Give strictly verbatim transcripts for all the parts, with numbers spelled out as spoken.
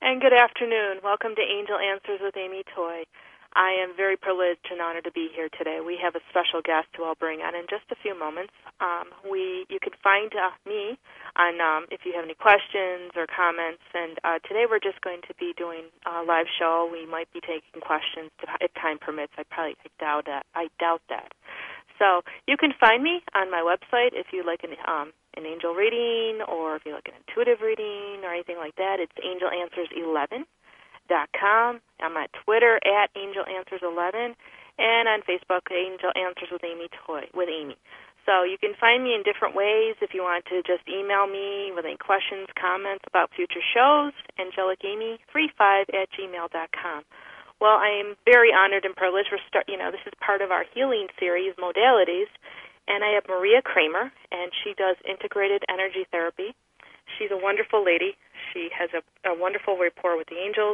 And good afternoon. Welcome to Angel Answers with Amy Toy. I am very privileged and honored to be here today. We have a special guest who I'll bring on in just a few moments. Um, we, you can find uh, me on um, if you have any questions or comments. And uh, today we're just going to be doing a live show. We might be taking questions if time permits. I probably I doubt that. I doubt that. So you can find me on my website if you like an um, an angel reading, or if you like an intuitive reading or anything like that. It's angel answers eleven dot com. I'm at Twitter at angel answers eleven, and on Facebook, Angel Answers with Amy Toy with Amy. So you can find me in different ways. If you want to just email me with any questions, comments about future shows, angelic amy thirty-five at gmail dot com. Well, I am very honored and privileged. We're start, you know, this is part of our healing series, Modalities, and I have Maria Kramer, and she does integrated energy therapy. She's a wonderful lady. She has a, a wonderful rapport with the angels.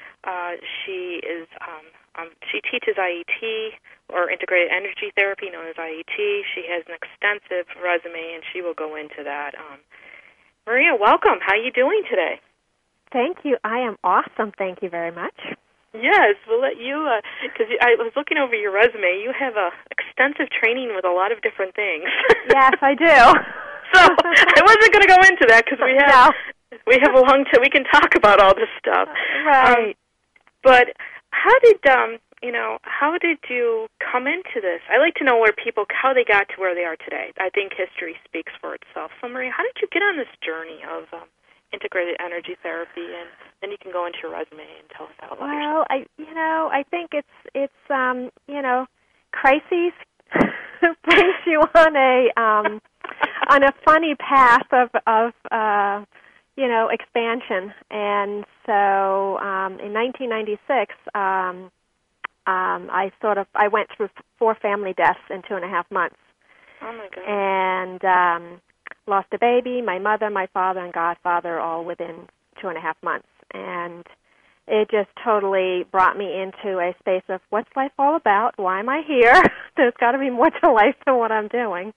Uh, she is um, um, she teaches I E T, or integrated energy therapy, known as I E T. She has an extensive resume, and she will go into that. Um, Maria, welcome. How are you doing today? Thank you. I am awesome. Thank you very much. Yes, we'll let you, because uh, I was looking over your resume. You have a extensive training with a lot of different things. Yes, I do. So I wasn't going to go into that because we have no. we have a long time. We can talk about all this stuff, right? Um, but how did um you know how did you come into this? I like to know where people how they got to where they are today. I think history speaks for itself. So Maria, how did you get on this journey of um, integrated energy therapy, and then you can go into your resume and tell us how about well, yourself. I, you know, I think it's it's um, you know, crises brings you on a um, on a funny path of of uh, you know, expansion, and so um, in nineteen ninety-six, um, um, I sort of I went through four family deaths in two and a half months. Oh my God! And um, lost a baby, my mother, my father, and godfather all within two and a half months. And it just totally brought me into a space of, what's life all about? Why am I here? There's got to be more to life than what I'm doing.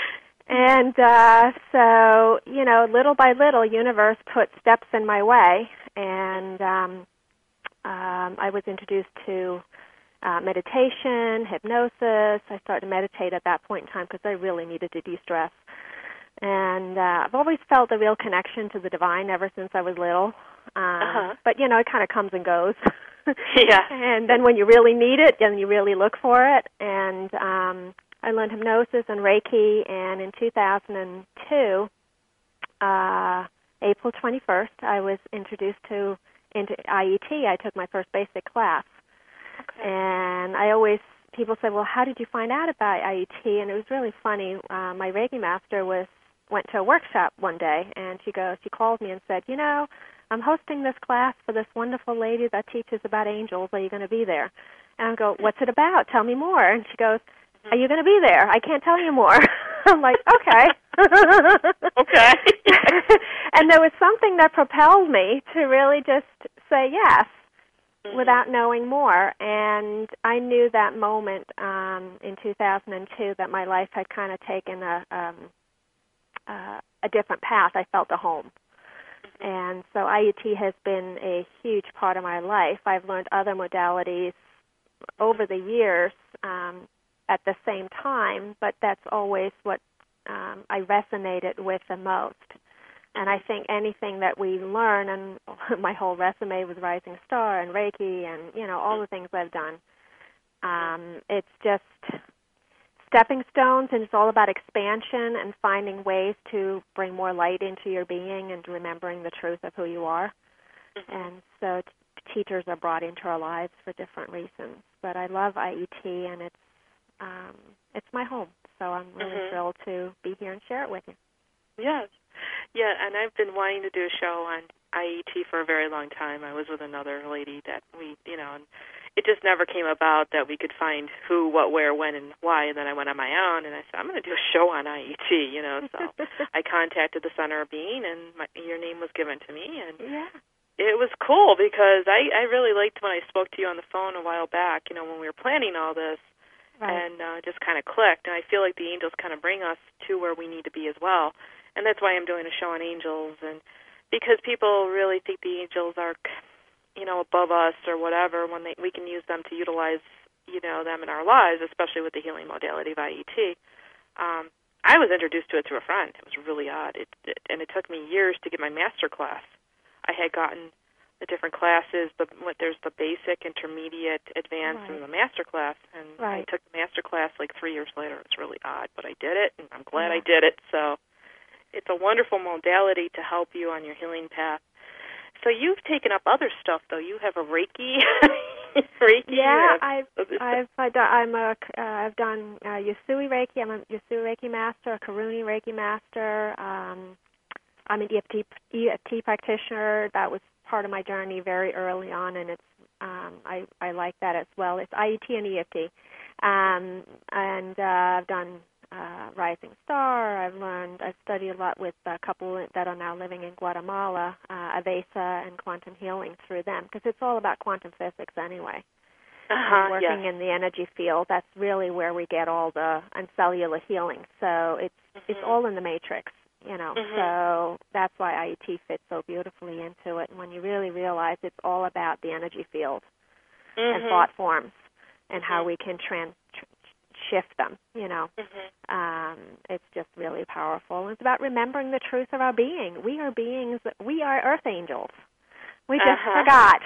And uh, so, you know, little by little, universe put steps in my way. And um, um, I was introduced to uh, meditation, hypnosis. I started to meditate at that point in time because I really needed to de-stress. And uh, I've always felt a real connection to the divine ever since I was little. Um, uh-huh. But, you know, it kind of comes and goes. Yeah. And then when you really need it, then you really look for it. And um, I learned hypnosis and Reiki. And in two thousand two, uh, April twenty-first, I was introduced to into I E T. I took my first basic class. Okay. And I always, people say, well, how did you find out about I E T? And it was really funny. Uh, my Reiki master was went to a workshop one day, and she goes, she called me and said, you know, I'm hosting this class for this wonderful lady that teaches about angels. Are you going to be there? And I go, what's it about? Tell me more. And she goes, are you going to be there? I can't tell you more. I'm like, okay. Okay. And there was something that propelled me to really just say yes, mm-hmm. without knowing more. And I knew that moment um, in two thousand two that my life had kind of taken a um, uh, a different path. I felt a home. Mm-hmm. And so I E T has been a huge part of my life. I've learned other modalities over the years um, at the same time, but that's always what um, I resonated with the most. And I think anything that we learn, and my whole resume was Rising Star and Reiki and, you know, all the things I've done, um, it's just stepping stones, and it's all about expansion and finding ways to bring more light into your being and remembering the truth of who you are. Mm-hmm. And so t- teachers are brought into our lives for different reasons. But I love I E T, and it's um, it's my home. So I'm really mm-hmm. thrilled to be here and share it with you. Yes. Yeah, and I've been wanting to do a show on I E T for a very long time. I was with another lady that we, you know, and it just never came about that we could find who, what, where, when, and why. And then I went on my own, and I said, I'm going to do a show on I E T, you know. So I contacted the Center of Being, and my, your name was given to me. And yeah. It was cool because I, I really liked when I spoke to you on the phone a while back, you know, when we were planning all this. Right. And uh, just kind of clicked. And I feel like the angels kind of bring us to where we need to be as well. And that's why I'm doing a show on angels and because people really think the angels are, you know, above us or whatever, when they, we can use them to utilize, you know, them in our lives, especially with the healing modality of I E T. Um, I was introduced to it through a friend. It was really odd, it, it, and it took me years to get my master class. I had gotten the different classes, the what there's the basic, intermediate, advanced, right. and the master class, and right. I took the master class like three years later. It's really odd, but I did it, and I'm glad yeah. I did it. So it's a wonderful modality to help you on your healing path. So you've taken up other stuff, though. You have a Reiki, Reiki. Yeah, I've I've I've done, I'm a uh, I've done uh, Yusui Reiki. I'm a Yusui Reiki master, a Karuni Reiki master. Um, I'm an E F T E F T practitioner. That was part of my journey very early on, and it's um, I I like that as well. It's I E T and E F T, um, and uh, I've done uh, Rising Star. I've learned. I've studied a lot with a couple that are now living in Guatemala, uh, Avesa and quantum healing through them, because it's all about quantum physics anyway. Uh-huh, and working yes. in the energy field. That's really where we get all the and cellular healing. So it's mm-hmm. it's all in the matrix. You know, mm-hmm. so that's why I E T fits so beautifully into it. And when you really realize it's all about the energy field mm-hmm. and thought forms and mm-hmm. how we can trans tr- shift them, you know, mm-hmm. um, it's just really powerful. It's about remembering the truth of our being. We are beings. We are earth angels. We just uh-huh.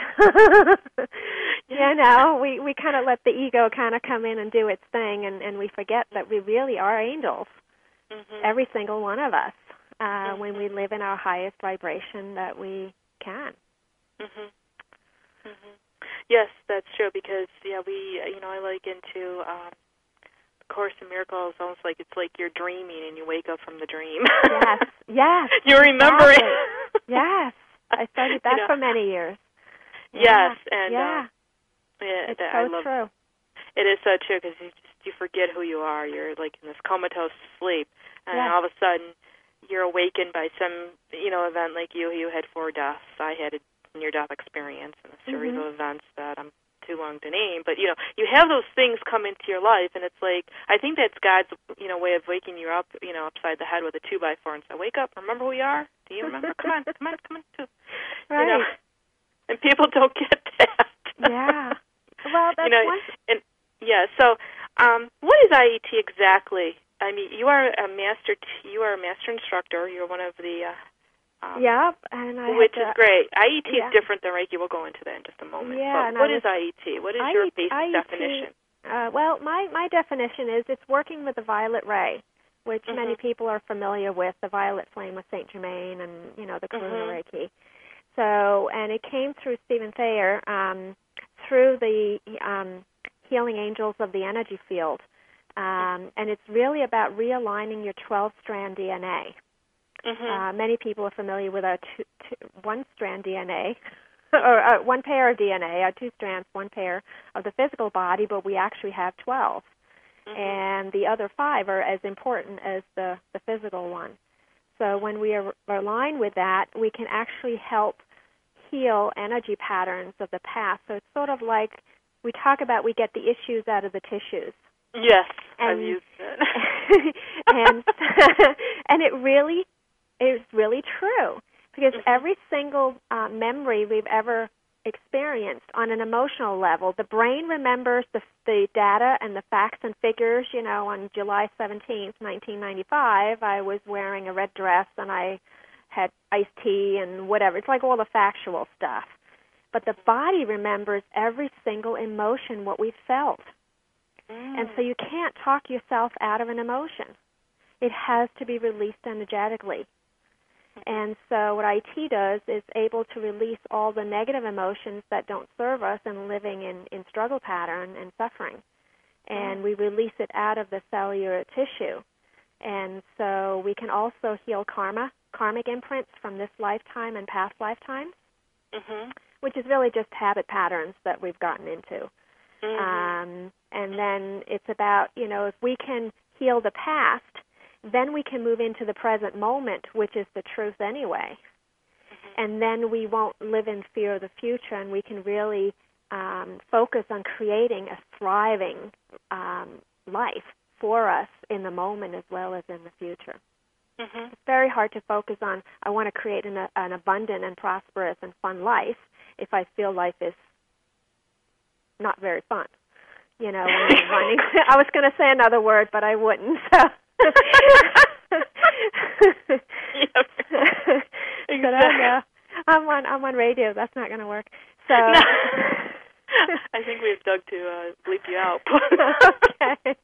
forgot. You know, we, we kind of let the ego kind of come in and do its thing, and, and we forget that we really are angels. Mm-hmm. Every single one of us, uh, mm-hmm. when we live in our highest vibration that we can. Mm-hmm. Mm-hmm. Yes, that's true, because, yeah, we, you know, I like into um, Course in Miracles, almost like it's like you're dreaming and you wake up from the dream. Yes, yes. You remember exactly. it. Yes, I studied that you know. for many years. Yes, yeah. and yeah. Uh, yeah, it's that, so I love, true. It is so true, because you just you forget who you are. You're like in this comatose sleep, and yes. all of a sudden you're awakened by some you know event like you. You had four deaths. I had a near-death experience and a series mm-hmm. of events that I'm too long to name. But you know, you have those things come into your life, and it's like I think that's God's you know way of waking you up, you know, upside the head with a two by four and say, "Wake up! Remember who you are? Do you remember? Come on, come on, come on!" Too. Right. You know, and people don't get that. Yeah. Well, that's you know, one. and yeah. So, um, what is I E T exactly? I mean, you are a master. T- you are a master instructor. You're one of the. Uh, um, yeah, and I. Which to, is great. I E T yeah. is different than Reiki. We'll go into that in just a moment. Yeah. But what was, is I E T? What is I E T, your basic I E T, definition? Uh, well, my my definition is it's working with the violet ray, which mm-hmm. many people are familiar with, the violet flame of Saint Germain, and you know the Karuna mm-hmm. Reiki. So, and it came through Stephen Thayer um, through the um, Healing Angels of the Energy Field, um, and it's really about realigning your twelve-strand D N A. Mm-hmm. Uh, many people are familiar with our two, two, one-strand D N A, or uh, one pair of D N A, our two strands, one pair of the physical body, but we actually have twelve, mm-hmm. and the other five are as important as the, the physical one. So when we are aligned with that, we can actually help heal energy patterns of the past. So it's sort of like we talk about we get the issues out of the tissues. Yes, and, I've used it. and and it really is really true, because mm-hmm. every single uh, memory we've ever experienced on an emotional level, the brain remembers the, the data and the facts and figures. You know, on July seventeenth, nineteen ninety-five, I was wearing a red dress and I had iced tea and whatever. It's like all the factual stuff. But the body remembers every single emotion, what we felt. Mm. And so you can't talk yourself out of an emotion. It has to be released energetically. And so what I T does is able to release all the negative emotions that don't serve us and living in, in struggle pattern and suffering. And mm. we release it out of the cellular tissue. And so we can also heal karma, karmic imprints from this lifetime and past lifetimes, mm-hmm. which is really just habit patterns that we've gotten into. Mm-hmm. Um, and then it's about, you know, if we can heal the past, then we can move into the present moment, which is the truth anyway. Mm-hmm. And then we won't live in fear of the future, and we can really um, focus on creating a thriving um, life for us in the moment as well as in the future. Mm-hmm. It's very hard to focus on, I want to create an, an abundant and prosperous and fun life if I feel life is not very fun. You know, when you're running. I was going to say another word, but I wouldn't. So. Yep. Exactly. But I know. I'm on, I'm on radio. That's not going to work. So. No. I think we've Doug to uh, bleep you out. Okay.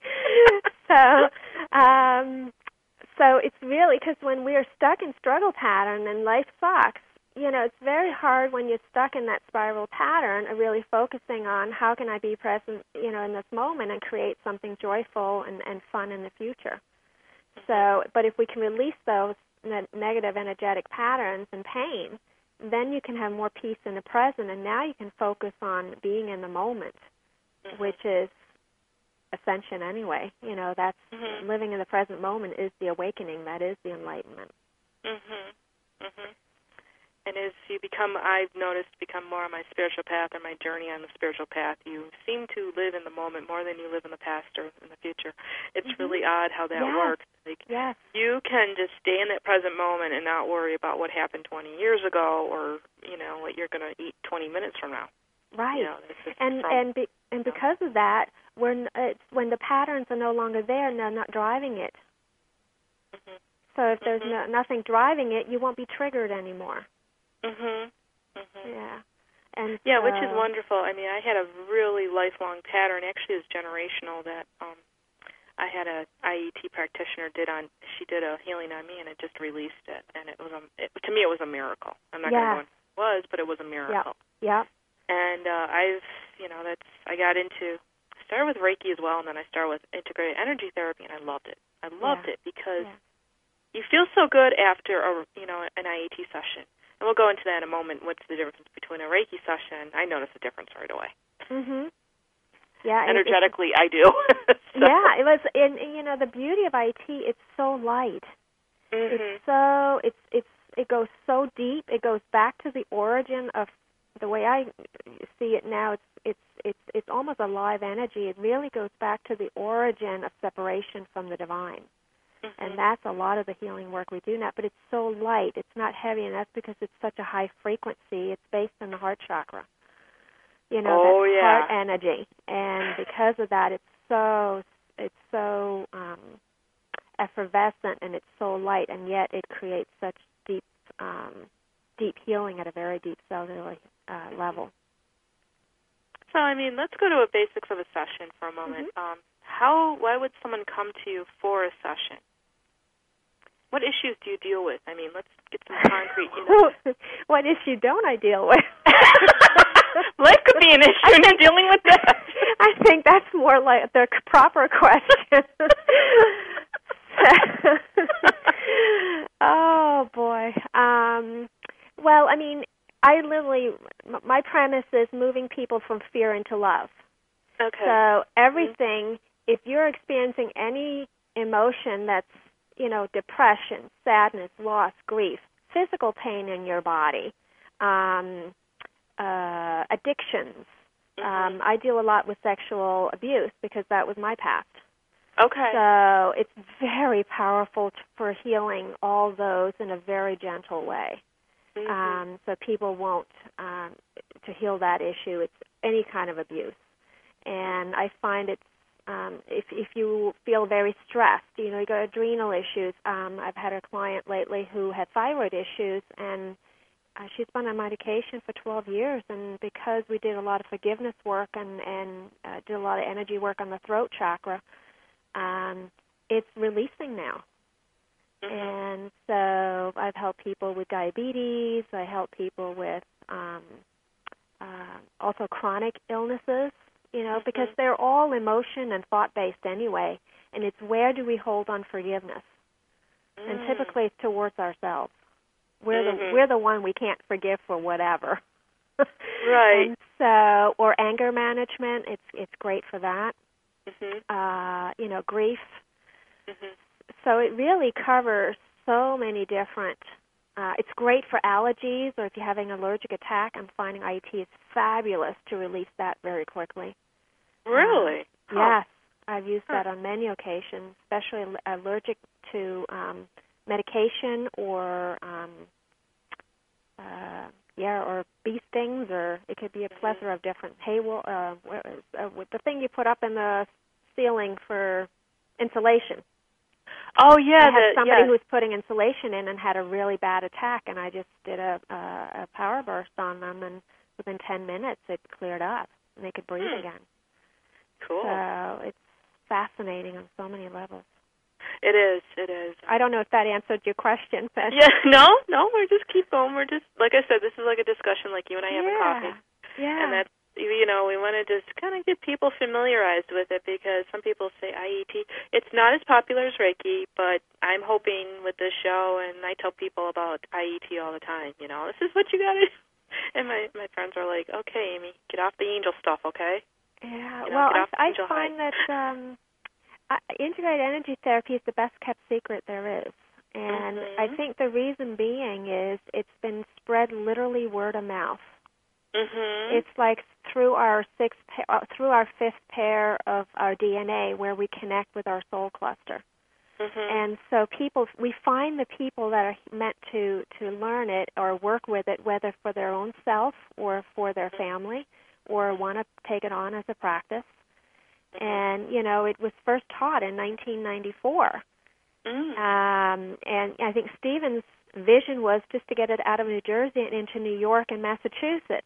So, um, so it's really because when we are stuck in struggle pattern and life sucks, you know, it's very hard when you're stuck in that spiral pattern of really focusing on how can I be present, you know, in this moment and create something joyful and, and fun in the future. So, but if we can release those ne- negative energetic patterns and pain, then you can have more peace in the present, and now you can focus on being in the moment, mm-hmm. which is ascension anyway. You know, that's mm-hmm. living in the present moment is the awakening. That is the enlightenment. Mhm. Mhm. And as you become, I've noticed, become more on my spiritual path or my journey on the spiritual path, you seem to live in the moment more than you live in the past or in the future. It's mm-hmm. really odd how that yes. works. Like, yes. You can just stay in that present moment and not worry about what happened twenty years ago or, you know, what you're going to eat twenty minutes from now. Right. You know, and from, and be, and because you know. of that, when it's when the patterns are no longer there and they're not driving it. Mm-hmm. So if there's mm-hmm. no, nothing driving it, you won't be triggered anymore. Mhm. Mhm. Yeah. And yeah, so, which is wonderful. I mean, I had a really lifelong pattern. Actually, it's generational. That um, I had a I E T practitioner did on. She did a healing on me, and it just released it. And it was a. It, to me, it was a miracle. I'm not yeah. going to go into what it was, but it was a miracle. Yeah. Yeah. And uh, I've, you know, that's. I got into. I started with Reiki as well, and then I started with integrated energy therapy, and I loved it. I loved yeah. it because yeah. you feel so good after a, you know, an I E T session. And we'll go into that in a moment. What's the difference between a Reiki session? I notice a difference right away. Mhm. Yeah. Energetically, I do. so. Yeah. It was, and, and you know, the beauty of I E T. It's so light. Mm-hmm. It's so. It's it's it goes so deep. It goes back to the origin of the way I see it now. It's it's it's it's almost a live energy. It really goes back to the origin of separation from the divine. Mm-hmm. And that's a lot of the healing work we do now. But it's so light. It's not heavy, and that's because it's such a high frequency. It's based in the heart chakra. You know, oh, that yeah. heart energy. And because of that, it's so it's so um, effervescent, and it's so light, and yet it creates such deep um, deep healing at a very deep cellular uh, level. So, I mean, let's go to a basics of a session for a moment. Mm-hmm. Um, how? Why would someone come to you for a session? What issues do you deal with? I mean, let's get some concrete, you know. What issue don't I deal with? Life could be an issue, and you're dealing with that. I think that's more like the proper question. Oh, boy. Um, well, I mean, I literally, my premise is moving people from fear into love. Okay. So everything, mm-hmm. if you're experiencing any emotion that's, you know, depression, sadness, loss, grief, physical pain in your body, um, uh, addictions. Mm-hmm. Um, I deal a lot with sexual abuse because that was my past. Okay. So it's very powerful t- for healing all those in a very gentle way. Mm-hmm. Um, so people won't, um, to heal that issue, it's any kind of abuse. And I find it's, Um, if if you feel very stressed, you know, you got adrenal issues. Um, I've had a client lately who had thyroid issues, and uh, she's been on medication for twelve years. And because we did a lot of forgiveness work and and uh, did a lot of energy work on the throat chakra, um, it's releasing now. Mm-hmm. And so I've helped people with diabetes. I help people with um, uh, also chronic illnesses. You know, mm-hmm. because they're all emotion and thought-based anyway, and it's where do we hold on forgiveness? Mm. And typically it's towards ourselves. We're mm-hmm. the we're the one we can't forgive for whatever. Right. And so, or anger management, it's it's great for that. Mm-hmm. Uh, you know, grief. Mm-hmm. So it really covers so many different. Uh, it's great for allergies, or if you're having an allergic attack. I'm finding I E T is fabulous to release that very quickly. Really? Uh, huh. Yes, I've used huh. that on many occasions, especially allergic to um, medication or um, uh, yeah, or bee stings, or it could be a plethora of different hay wool. Uh, uh, with the thing you put up in the ceiling for insulation. Oh yeah, I had the, somebody yes. who was putting insulation in and had a really bad attack, and I just did a, a, a power burst on them, and within ten minutes it cleared up, and they could breathe hmm. again. Cool. So it's fascinating on so many levels. It is. It is. I don't know if that answered your question, but yeah, no, no. We just keep going. We're just like I said. This is like a discussion, like you and I having yeah, coffee. Yeah. And that's, you know, we want to just kind of get people familiarized with it because some people say I E T. It's not as popular as Reiki, but I'm hoping with this show, and I tell people about I E T all the time, you know, this is what you got to do. And my, my friends are like, okay, Amy, get off the angel stuff, okay? Yeah, you know, well, I, I high. find that um, uh, integrated energy therapy is the best-kept secret there is. And mm-hmm. I think the reason being is it's been spread literally word of mouth. Mm-hmm. It's like through our sixth, uh, through our fifth pair of our D N A, where we connect with our soul cluster. Mm-hmm. And so people, we find the people that are meant to to learn it or work with it, whether for their own self or for their family, or want to take it on as a practice. Mm-hmm. And you know, it was first taught in nineteen ninety-four. Mm. Um, and I think Stephen's vision was just to get it out of New Jersey and into New York and Massachusetts.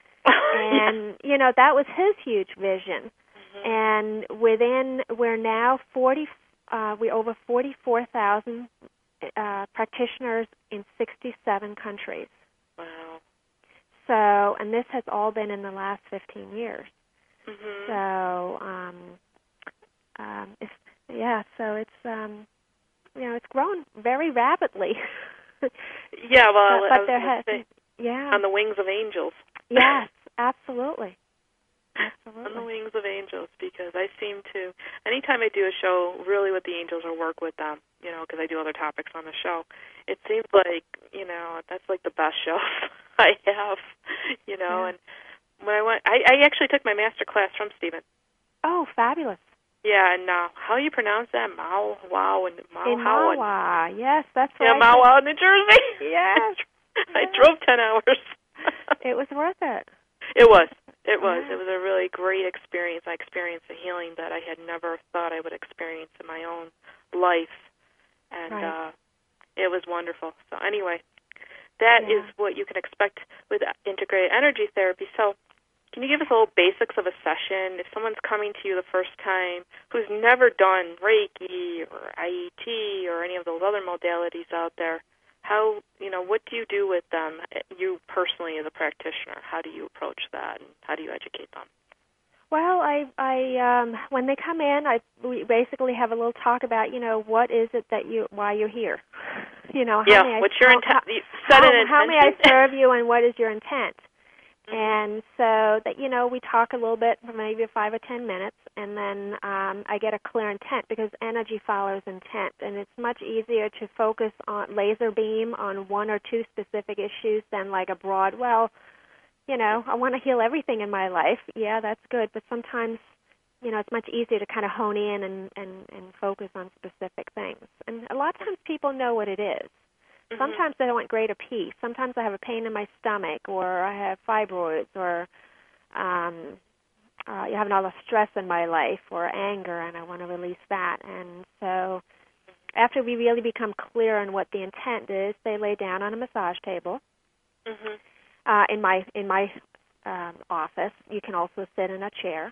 And, yeah. you know, that was his huge vision. Mm-hmm. And within, we're now forty, uh, we're over forty-four thousand uh, practitioners in sixty-seven countries. Wow. So, and this has all been in the last fifteen years. Mm-hmm. So, um, um, it's, yeah, so it's, um, you know, it's grown very rapidly. yeah, well, but, I but was there going has, to say, yeah, on the wings of angels. Yes, absolutely. Absolutely. On the wings of angels, because I seem to, anytime I do a show really with the angels or work with them, you know, because I do other topics on the show, it seems like, you know, that's like the best show I have, you know, yeah. and when I went, I, I actually took my master class from Stephen. Oh, fabulous. Yeah, and uh, how you pronounce that? Mau, wow, and Mau, in how, Mahwah, and, yes, that's yeah, right. Mau, wow, New Jersey. Yes. I drove ten hours. It was worth it. It was. It was. Yeah. It was a really great experience. I experienced a healing that I had never thought I would experience in my own life. And right. uh, it was wonderful. So anyway, that yeah. is what you can expect with integrated energy therapy. So can you give us a little basics of a session? If someone's coming to you the first time who's never done Reiki or I E T or any of those other modalities out there, how, you know, what do you do with them, you personally as a practitioner? How do you approach that, and how do you educate them? Well, I, I, um, when they come in, I we basically have a little talk about, you know, what is it that you, why you're here, you know, how yeah. may I, What's your how, intent? How, set how, an how may I intention? serve you, and what is your intent? Mm-hmm. And so that, you know, we talk a little bit for maybe five or ten minutes, and then um, I get a clear intent, because energy follows intent, and it's much easier to focus on laser beam on one or two specific issues than like a broad, well, you know, I want to heal everything in my life. Yeah, that's good, but sometimes, you know, it's much easier to kind of hone in and, and, and focus on specific things. And a lot of times people know what it is. Mm-hmm. Sometimes I want greater peace. Sometimes I have a pain in my stomach, or I have fibroids, or um, uh, you have a lot of stress in my life, or anger, and I want to release that. And so after we really become clear on what the intent is, they lay down on a massage table. Mm-hmm. Uh, in my in my um, office, you can also sit in a chair.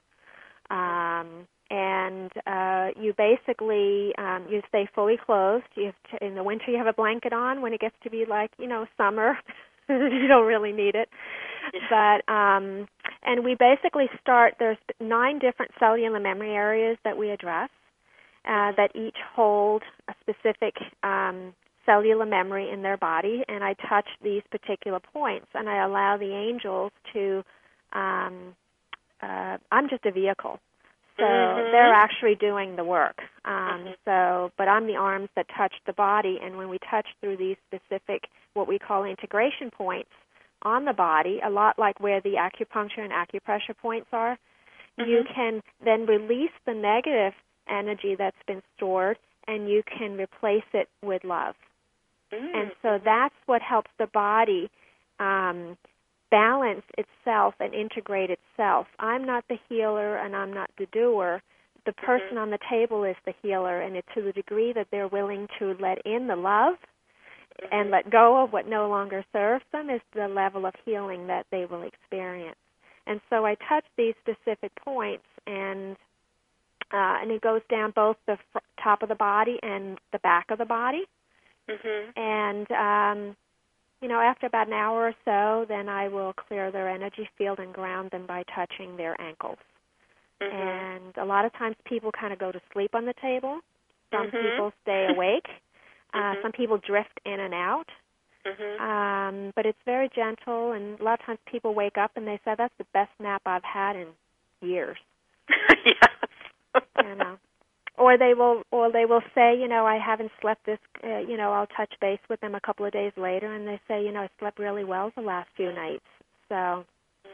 Um, And uh, you basically, um, you stay fully clothed. You have to, in the winter, you have a blanket on. When it gets to be like, you know, summer, you don't really need it. Yeah. But, um, and we basically start, there's nine different cellular memory areas that we address uh, that each hold a specific um, cellular memory in their body. And I touch these particular points, and I allow the angels to, um, uh, I'm just a vehicle. So mm-hmm. they're actually doing the work. Um, mm-hmm. So, but I'm the arms that touch the body, and when we touch through these specific, what we call integration points on the body, a lot like where the acupuncture and acupressure points are, mm-hmm. you can then release the negative energy that's been stored, and you can replace it with love. Mm-hmm. And so that's what helps the body um, balance itself and integrate itself. I'm not the healer and I'm not the doer. The person mm-hmm. on the table is the healer, and it's to the degree that they're willing to let in the love mm-hmm. and let go of what no longer serves them is the level of healing that they will experience. And so I touch these specific points, and uh, and it goes down both the fr- top of the body and the back of the body. Mm-hmm. And, um, you know, after about an hour or so, then I will clear their energy field and ground them by touching their ankles. Mm-hmm. And a lot of times people kind of go to sleep on the table. Some mm-hmm. people stay awake. uh, mm-hmm. Some people drift in and out. Mm-hmm. Um, but it's very gentle, and a lot of times people wake up and they say, that's the best nap I've had in years. Yes. You know. Or they will, or they will say, you know, I haven't slept this. Uh, you know, I'll touch base with them a couple of days later, and they say, you know, I slept really well the last few nights. So,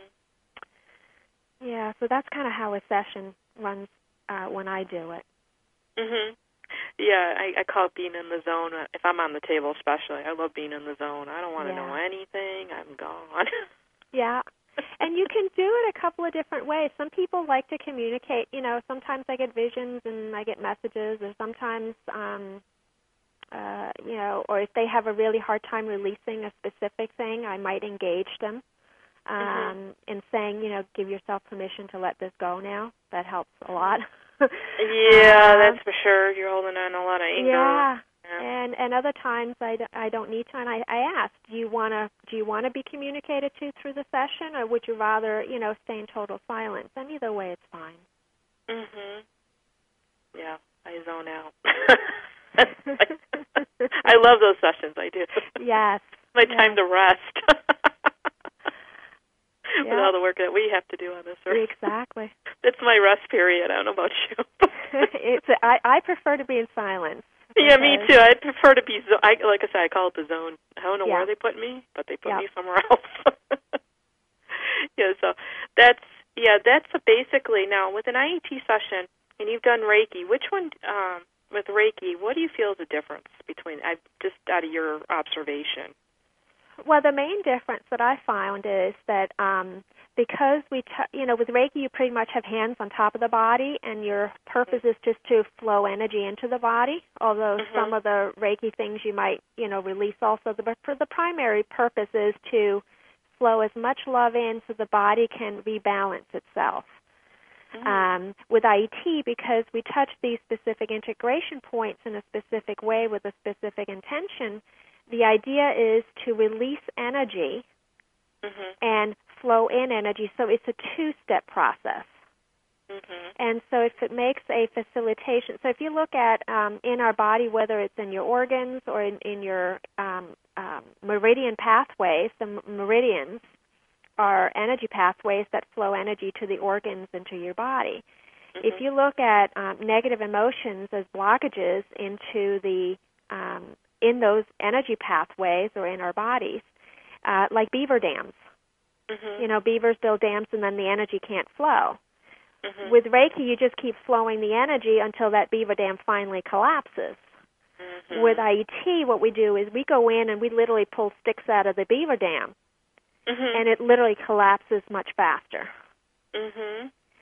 yeah, so that's kind of how a session runs uh, when I do it. Mhm. Yeah, I, I call it being in the zone. If I'm on the table, especially, I love being in the zone. I don't want to Yeah. know anything. I'm gone. Yeah. And you can do it a couple of different ways. Some people like to communicate. You know, sometimes I get visions and I get messages, or sometimes, um, uh, you know, or if they have a really hard time releasing a specific thing, I might engage them um, mm-hmm. in saying, you know, give yourself permission to let this go now. That helps a lot. Yeah, uh, that's for sure. You're holding on a lot of anger. Yeah. Yeah. And and other times I, d- I don't need to, and I, I ask, do you want to do you want to be communicated to through the session, or would you rather, you know, stay in total silence? And either way, it's fine. Mhm. Yeah, I zone out. I love those sessions. I do. Yes. My yes. time to rest. Yep. With all the work that we have to do on this earth. Exactly. It's my rest period. I don't know about you. it's a, I, I prefer to be in silence. Yeah, me too. I prefer to be, zo- I, like I said, I call it the zone. I don't know yeah. where they put me, but they put yep. me somewhere else. Yeah, so that's, yeah, that's a basically, now with an I E T session, and you've done Reiki, which one, um, with Reiki, what do you feel is the difference between, I just out of your observation? Well, the main difference that I found is that um, because we, t- you know, with Reiki, you pretty much have hands on top of the body, and your purpose mm-hmm. is just to flow energy into the body. Although mm-hmm. some of the Reiki things you might, you know, release also. But for the primary purpose is to flow as much love in so the body can rebalance itself. Mm-hmm. Um, with I E T, because we touch these specific integration points in a specific way with a specific intention, the idea is to release energy mm-hmm. and flow in energy. So it's a two-step process. Mm-hmm. And so if it makes a facilitation, so if you look at um, in our body, whether it's in your organs or in, in your um, um, meridian pathways, the meridians are energy pathways that flow energy to the organs and to your body. Mm-hmm. If you look at um, negative emotions as blockages into the um, in those energy pathways or in our bodies, uh, like beaver dams. Mm-hmm. You know, beavers build dams and then the energy can't flow. Mm-hmm. With Reiki, you just keep flowing the energy until that beaver dam finally collapses. Mm-hmm. With I E T, what we do is we go in and we literally pull sticks out of the beaver dam, mm-hmm. and it literally collapses much faster. Mm-hmm.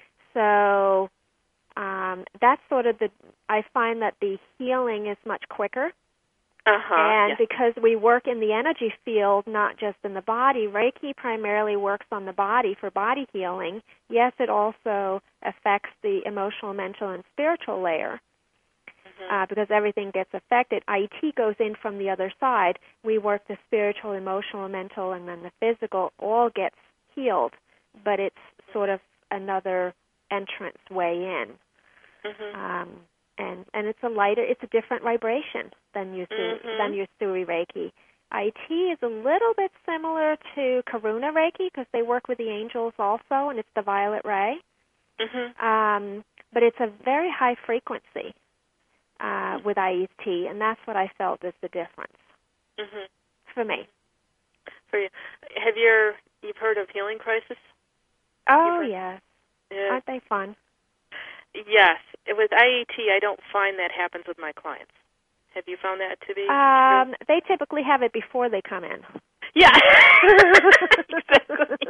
So um, that's sort of the, I find that the healing is much quicker. Uh-huh, and yes. because we work in the energy field, not just in the body, Reiki primarily works on the body for body healing. Yes, it also affects the emotional, mental, and spiritual layer, mm-hmm. uh, because everything gets affected. I E T goes in from the other side. We work the spiritual, emotional, mental, and then the physical all gets healed, but it's sort of another entrance way in. Mm-hmm. Um, And and it's a lighter, it's a different vibration than your mm-hmm. than your Sui Reiki. I E T is a little bit similar to Karuna Reiki because they work with the angels also, and it's the violet ray. Mm-hmm. Um, but it's a very high frequency uh, mm-hmm. with I E T, and that's what I felt is the difference mm-hmm. for me. For you, have you you've heard of Healing Crisis? Oh yes, yeah. Aren't they fun? Yes. With I E T, I don't find that happens with my clients. Have you found that to be um, true? They typically have it before they come in. Yeah. Exactly.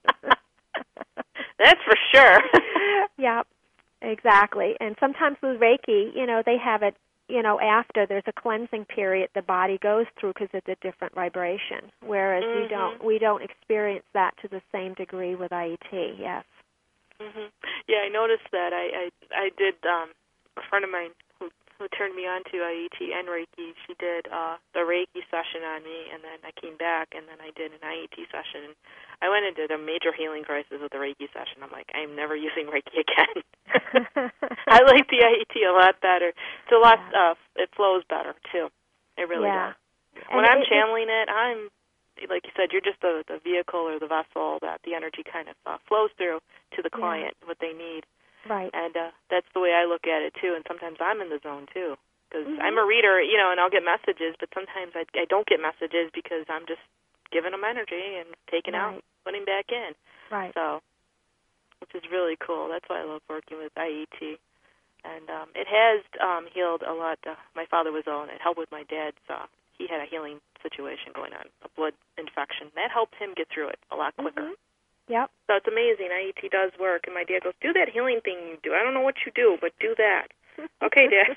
That's for sure. Yep, exactly. And sometimes with Reiki, you know, they have it, you know, after there's a cleansing period the body goes through because it's a different vibration. Whereas mm-hmm. we don't we don't experience that to the same degree with I E T. Yes. Mhm. Yeah, I noticed that. I I, I did. Um, a friend of mine who who turned me on to I E T and Reiki. She did uh, the Reiki session on me, and then I came back, and then I did an I E T session. And I went into a major healing crisis with the Reiki session. I'm like, I'm never using Reiki again. I like the I E T a lot better. It's a lot. Yeah. Uh, it flows better too. It really yeah. does. When and I'm it, channeling it, I'm like you said, you're just the, the vehicle or the vessel that the energy kind of uh, flows through to the client, yeah. what they need. Right. And uh, that's the way I look at it, too. And sometimes I'm in the zone, too, because mm-hmm. I'm a reader, you know, and I'll get messages, but sometimes I, I don't get messages because I'm just giving them energy and taking right. out, putting back in. Right. So, which is really cool. That's why I love working with I E T. And um, it has um, healed a lot. Uh, my father was ill, and it helped with my dad, so he had a healing situation going on, a blood infection. That helped him get through it a lot quicker. Mm-hmm. Yep. So it's amazing. I E T does work. And my dad goes, do that healing thing you do. I don't know what you do, but do that. Okay, Dad.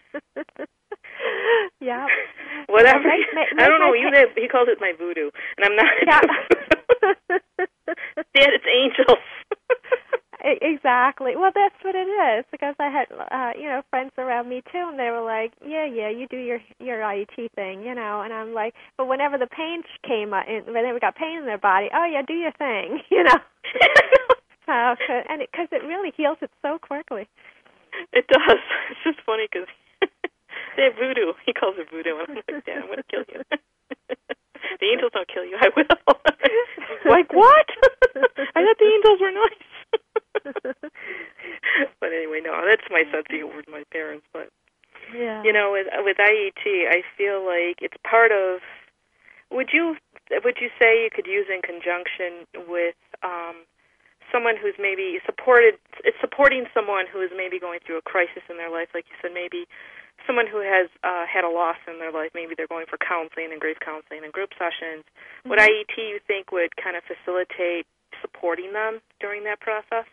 Yeah. Whatever. Make, make, I don't know. make, You, he calls it my voodoo. And I'm not. Yeah. Dad, it's angels. Exactly. Well, that's what it is. Because I had, uh, you know, friends around me too, and they were like, "Yeah, yeah, you do your your I E T thing, you know." And I'm like, "But whenever the pain came up, and whenever got pain in their body, oh yeah, do your thing, you know." uh, and because it, it really heals it so quickly. It does. It's just funny because they have voodoo. He calls it voodoo, and I'm like, "Dad, I'm going to kill you." The angels don't kill you. I will. Like what? I thought the angels were nice. But anyway, no, that's my sense of humor with my parents. But yeah, you know, with with I E T, I feel like it's part of. Would you would you say you could use in conjunction with um, someone who's maybe supported? It's supporting someone who is maybe going through a crisis in their life, like you said, maybe someone who has uh, had a loss in their life. Maybe they're going for counseling and grief counseling and group sessions. Mm-hmm. Would I E T, you think, would kind of facilitate supporting them during that process?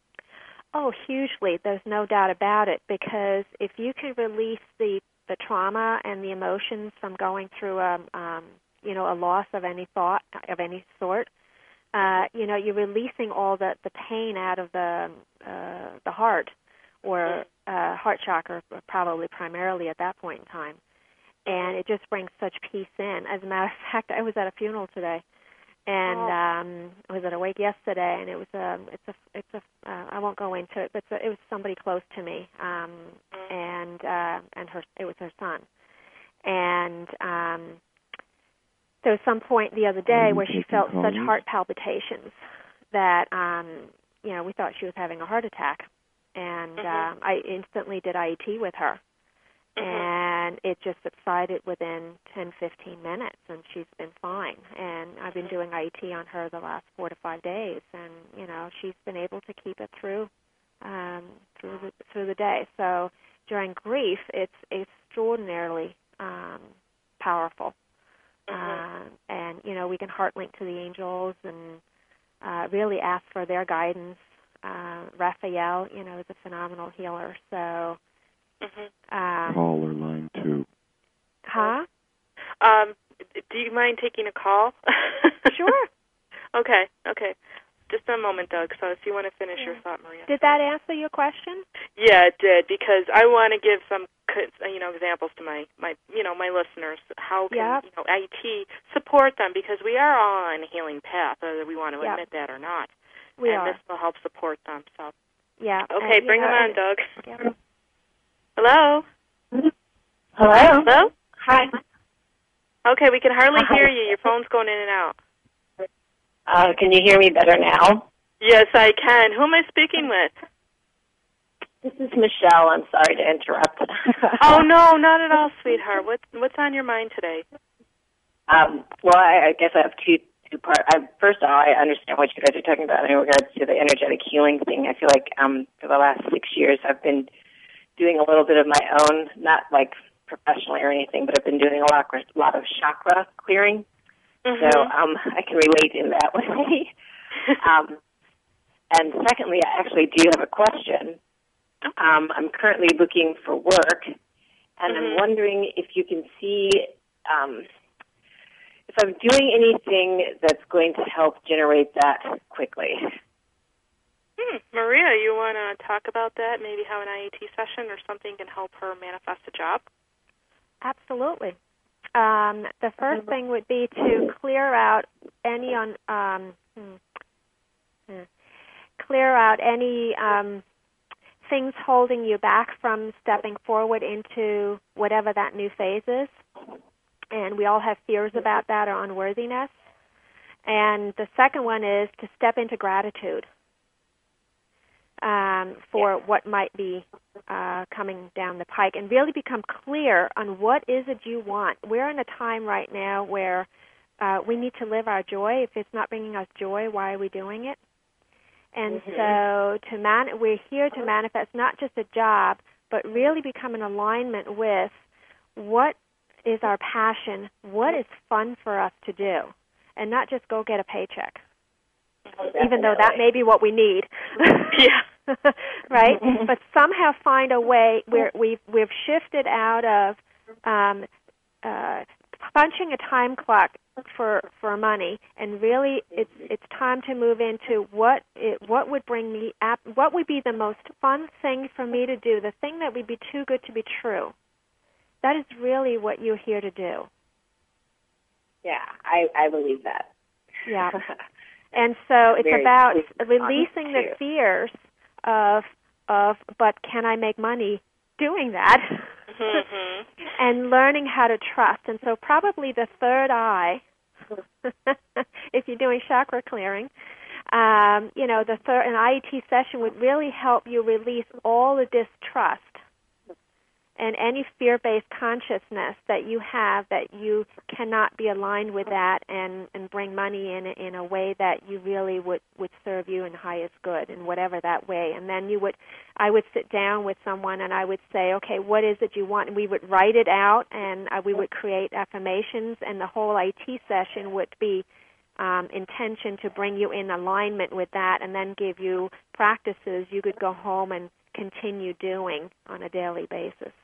Oh, hugely. There's no doubt about it, because if you can release the, the trauma and the emotions from going through a, um, you know, a loss of any thought, of any sort, uh, you know, you're releasing all the, the pain out of the uh, the heart, or uh, heart chakra, probably primarily at that point in time. And it just brings such peace in. As a matter of fact, I was at a funeral today. And um, I was at a wake yesterday, and it was a, it's a, it's a, uh, I won't go into it, but it's a, it was somebody close to me, um, and uh, and her, it was her son, and um, there was some point the other day where she felt such heart palpitations that, um, you know, we thought she was having a heart attack, and mm-hmm. um, I instantly did I E T with her. Mm-hmm. And it just subsided within ten, fifteen minutes, and she's been fine. And I've been doing I E T on her the last four to five days, and you know she's been able to keep it through um, through the through the day. So during grief, it's extraordinarily um, powerful, mm-hmm. uh, and you know we can heart link to the angels and uh, really ask for their guidance. Uh, Raphael, you know, is a phenomenal healer, so. Mm-hmm. Um, Caller line two. Huh? Um, do you mind taking a call? Sure. Okay, okay. Just a moment, Doug, so if you want to finish yeah. your thought, Maria. Did that answer your question? Yeah, it did, because I want to give some, you know, examples to my, my you know, my listeners. How can, yep. you know, I E T support them, because we are all on a healing path, whether we want to yep. admit that or not. We and are. this will help support them, so. Yeah. Okay, and, bring know, them on, and, Doug. Yep. Hello? Hello? Hello? Hi. Okay, we can hardly Hi. hear you. Your phone's going in and out. Uh, can you hear me better now? Yes, I can. Who am I speaking with? This is Michelle. I'm sorry to interrupt. Oh, no, not at all, sweetheart. What's, what's on your mind today? Um, well, I, I guess I have two two parts. I, first of all, I understand what you guys are talking about in regards to the energetic healing thing. I feel like um, for the last six years I've been doing a little bit of my own, not like professionally or anything, but I've been doing a lot, a lot of chakra clearing. Mm-hmm. So um, I can relate in that way. um, and secondly, I actually do have a question. Um, I'm currently looking for work, and mm-hmm. I'm wondering if you can see um, if I'm doing anything that's going to help generate that quickly. Hmm. Maria, you want to talk about that? Maybe how an I A T session or something can help her manifest a job? Absolutely. Um, the first thing would be to clear out any on um, hmm, clear out any um, things holding you back from stepping forward into whatever that new phase is. And we all have fears about that or unworthiness. And the second one is to step into gratitude um, for yeah. what might be uh, coming down the pike, and really become clear on what is it you want. We're in a time right now where uh, we need to live our joy. If it's not bringing us joy, why are we doing it? And mm-hmm. so to man- we're here to manifest not just a job, but really become in alignment with what is our passion, what is fun for us to do, and not just go get a paycheck, oh, even though that may be what we need. Yeah. Right? But somehow find a way where we've, we've shifted out of um, uh, punching a time clock for for money, and really it's it's time to move into what it, what would bring me up, what would be the most fun thing for me to do, the thing that would be too good to be true. That is really what you're here to do. Yeah, I, I believe that. Yeah. And so it's Very about releasing the too. fears of of but can I make money doing that? Mm-hmm. And learning how to trust. And so probably the third eye, if you're doing chakra clearing, um, you know, the third an I A T session would really help you release all the distrust and any fear-based consciousness that you have that you cannot be aligned with that and, and bring money in in a way that you really would, would serve you in highest good in whatever that way. And then you would, I would sit down with someone and I would say, okay, what is it you want? And we would write it out and uh, we would create affirmations, and the whole I T session would be um, intention to bring you in alignment with that, and then give you practices you could go home and continue doing on a daily basis.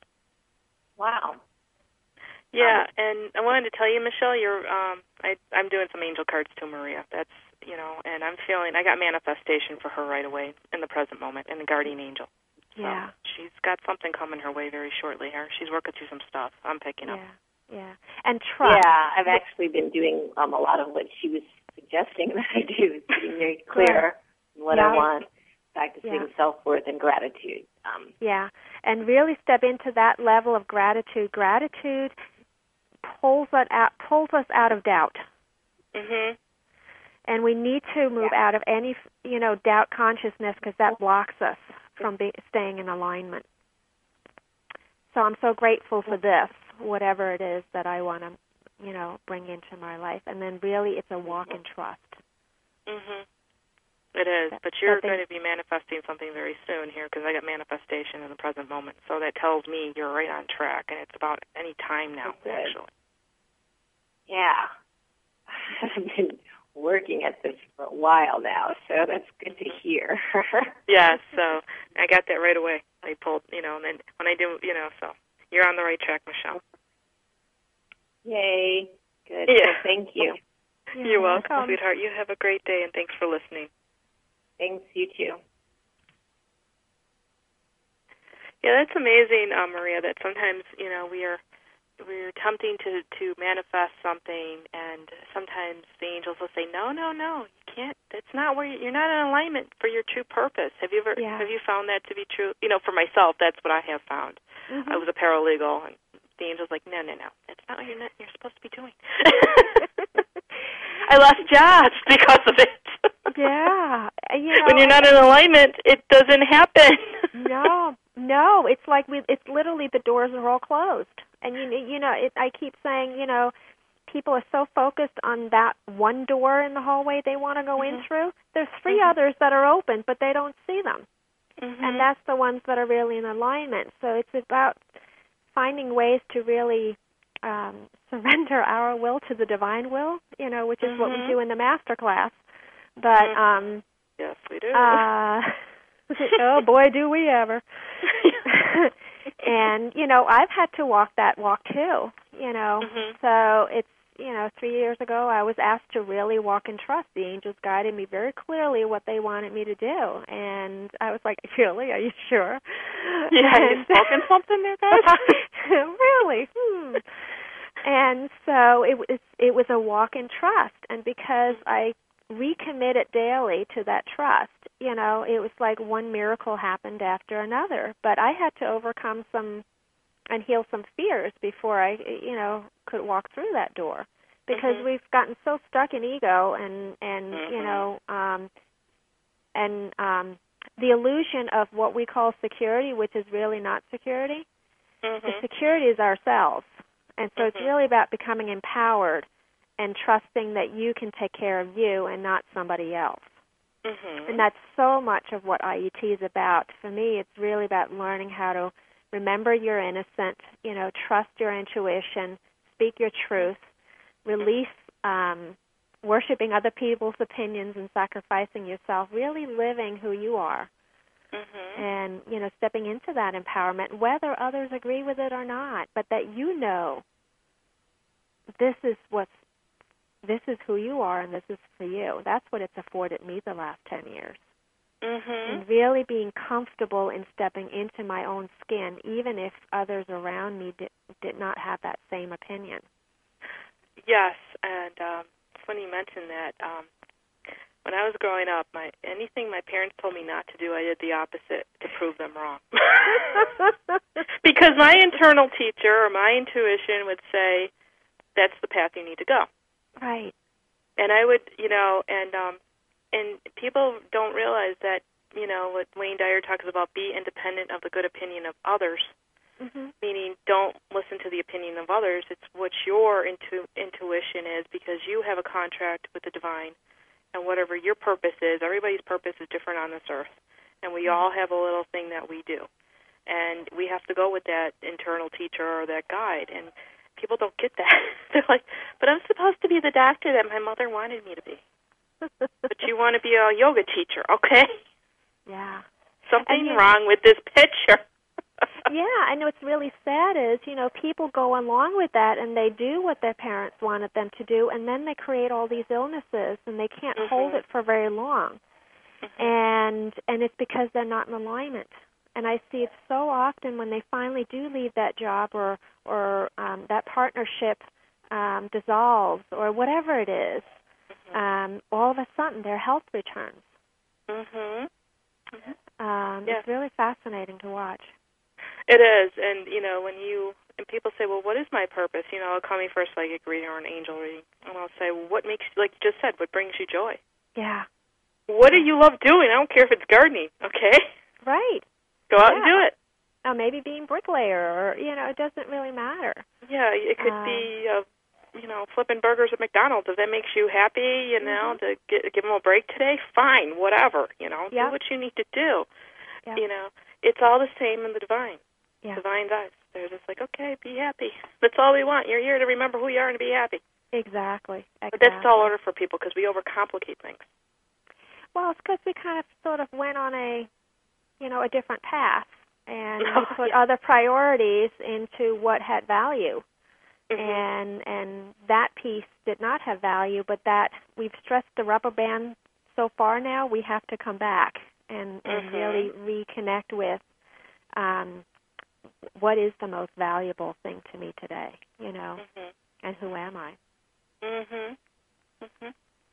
Wow. Yeah, and I wanted to tell you, Michelle, you're um I I'm doing some angel cards too, Maria. That's you know, and I'm feeling I got manifestation for her right away in the present moment, and the guardian angel. So yeah. She's got something coming her way very shortly here. She's working through some stuff. I'm picking up. Yeah. Yeah. And trust. Yeah, I've actually been doing um, a lot of what she was suggesting that I do, being very clear on what yeah. I want, practicing yeah. self-worth and gratitude. Um, yeah, and really step into that level of gratitude. Gratitude pulls us out, pulls us out of doubt. Mhm. And we need to move yeah. out of any, you know, doubt consciousness, because that blocks us from be, staying in alignment. So I'm so grateful for this, whatever it is that I want to, you know, bring into my life. And then really it's a walk in trust. Mhm. It is, but you're going to be manifesting something very soon here, because I got manifestation in the present moment. So that tells me you're right on track, and it's about any time now, actually. Yeah. I've been working at this for a while now, so that's good to hear. Yeah, so I got that right away. I pulled, you know, and then when I do, you know, so you're on the right track, Michelle. Yay. Good. Yeah. Well, thank you. You're, you're welcome, welcome, sweetheart. You have a great day, and thanks for listening. Thanks, you too. Yeah, that's amazing, uh, Maria, that sometimes, you know, we are we're attempting to, to manifest something, and sometimes the angels will say, no, no, no, you can't, that's not where you, you're not in alignment for your true purpose. Have you ever, yeah. have you found that to be true? You know, for myself, that's what I have found. Mm-hmm. I was a paralegal, and the angel's like, no, no, no, that's not what you're, not, you're supposed to be doing. I lost jobs because of it. Yeah. You know, when you're not in alignment, it doesn't happen. No, no. It's like we. It's literally the doors are all closed, and you, you know. It, I keep saying, you know, people are so focused on that one door in the hallway they want to go mm-hmm. in through. There's three mm-hmm. others that are open, but they don't see them, mm-hmm. and that's the ones that are really in alignment. So it's about finding ways to really um, surrender our will to the divine will, you know, which is mm-hmm. what we do in the master class. But um, yes, we do. Uh, oh boy, do we ever! And you know, I've had to walk that walk too. You know, mm-hmm. so it's you know, three years ago, I was asked to really walk in trust. The angels guided me very clearly what they wanted me to do, and I was like, "Really? Are you sure?" Yeah, and, you spoken something there, guys? Really? Hmm. And so it was it was a walk in trust, and because I recommitted daily to that trust, you know, it was like one miracle happened after another. But I had to overcome some and heal some fears before I, you know, could walk through that door, because mm-hmm. we've gotten so stuck in ego and and mm-hmm. you know, um, and um, the illusion of what we call security, which is really not security. Mm-hmm. The security is ourselves, and so mm-hmm. it's really about becoming empowered and trusting that you can take care of you and not somebody else. Mm-hmm. And that's so much of what I E T is about. For me, it's really about learning how to remember you're innocent, you know, trust your intuition, speak your truth, release um, worshiping other people's opinions and sacrificing yourself, really living who you are. Mm-hmm. And, you know, stepping into that empowerment, whether others agree with it or not, but that you know this is what's This is who you are, and this is for you. That's what it's afforded me the last ten years. Mm-hmm. And really being comfortable in stepping into my own skin, even if others around me did, did not have that same opinion. Yes, and um, it's funny you mentioned that. Um, when I was growing up, my anything my parents told me not to do, I did the opposite to prove them wrong. Because my internal teacher or my intuition would say, that's the path you need to go. Right. And I would, you know, and um, and people don't realize that, you know, what Wayne Dyer talks about, be independent of the good opinion of others, mm-hmm. meaning don't listen to the opinion of others. It's what your intu- intuition is, because you have a contract with the divine, and whatever your purpose is, everybody's purpose is different on this earth, and we mm-hmm. all have a little thing that we do. And we have to go with that internal teacher or that guide, and people don't get that. They're like, but I'm supposed to be the doctor that my mother wanted me to be. But you want to be a yoga teacher, okay? Yeah. Something's you, wrong with this picture. Yeah, I know what's really sad is, you know, people go along with that and they do what their parents wanted them to do, and then they create all these illnesses and they can't mm-hmm. hold it for very long. Mm-hmm. And and it's because they're not in alignment. And I see it so often when they finally do leave that job, or or um, that partnership um, dissolves, or whatever it is, mm-hmm. um, all of a sudden their health returns. Mm-hmm. Mm-hmm. Um, yeah. It's really fascinating to watch. It is, and you know, when you and people say, "Well, what is my purpose?" You know, I'll call me for a psychic reading or an angel reading, and I'll say, well, "What makes, like you just said, what brings you joy?" Yeah. What do you love doing? I don't care if it's gardening. Okay. Right. Go out yeah. and do it. Or maybe being bricklayer, or, you know, it doesn't really matter. Yeah, it could uh, be, uh, you know, flipping burgers at McDonald's. If that makes you happy, you know, mm-hmm. to get, give them a break today, fine, whatever, you know, yep. do what you need to do. Yep. You know, it's all the same in the divine. Yeah. Divine's eyes. They're just like, okay, be happy. That's all we want. You're here to remember who you are and to be happy. Exactly. exactly. But that's all order for people, because we overcomplicate things. Well, it's because we kind of sort of went on a, you know, a different path, and oh, we put yeah. other priorities into what had value, mm-hmm. and and that piece did not have value. But that we've stressed the rubber band so far now, we have to come back and, and mm-hmm. really reconnect with um, what is the most valuable thing to me today, you know, mm-hmm. and who am I? Mhm. Mhm.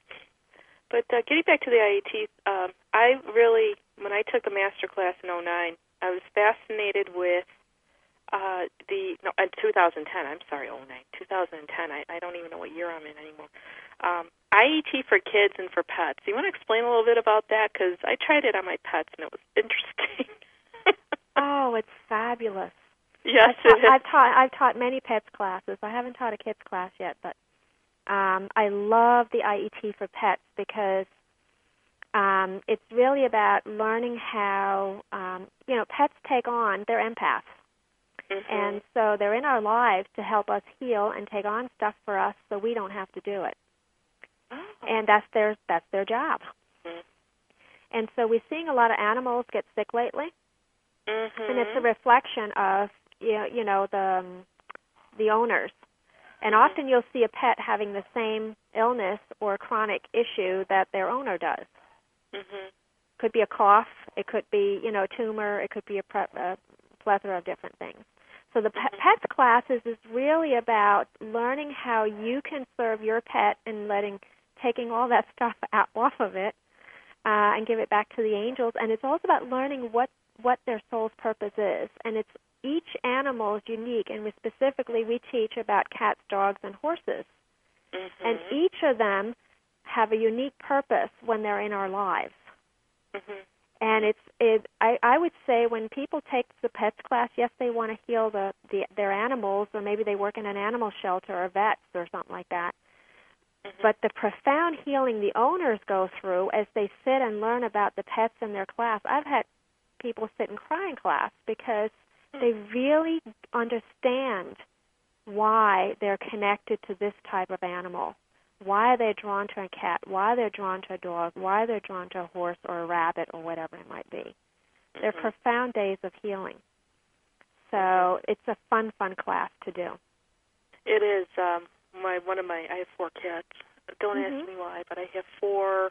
But uh, getting back to the I E T, um, I really, when I took a master class in oh nine, I was fascinated with uh, the, no, in two thousand ten, I'm sorry, oh nine, two thousand ten, I, I don't even know what year I'm in anymore. Um, I E T for kids and for pets. You want to explain a little bit about that? Because I tried it on my pets, and it was interesting. Oh, it's fabulous. Yes, I've, ta- it is. I've taught I've taught many pets classes. I haven't taught a kids class yet, but um, I love the I E T for pets because um, it's really about learning how um, you know, pets take on, they're empaths, Mm-hmm. And so they're in our lives to help us heal and take on stuff for us so we don't have to do it. Oh. And that's their that's their job. Mm-hmm. And so we're seeing a lot of animals get sick lately. Mm-hmm. And it's a reflection of you know, you know the um, the owners. And mm-hmm. often you'll see a pet having the same illness or chronic issue that their owner does. Mm-hmm. Could be a cough. It could be, you know, a tumor. It could be a, pre- a plethora of different things. So the mm-hmm. pets classes is really about learning how you can serve your pet and letting, taking all that stuff out, off of it uh, and give it back to the angels. And it's also about learning what, what their soul's purpose is. And it's each animal is unique, and we specifically we teach about cats, dogs, and horses. Mm-hmm. And each of them have a unique purpose when they're in our lives. Mm-hmm. And it's it. I, I would say when people take the pets class, yes, they want to heal the, the their animals, or maybe they work in an animal shelter or vets or something like that. Mm-hmm. But the profound healing the owners go through as they sit and learn about the pets in their class. I've had people sit and cry in class because they really understand why they're connected to this type of animal, why they're drawn to a cat, why they're drawn to a dog, why they're drawn to a horse or a rabbit or whatever it might be. Mm-hmm. They're profound days of healing. So it's a fun, fun class to do. It is. Um, my one of my I have four cats. Don't mm-hmm. ask me why, but I have four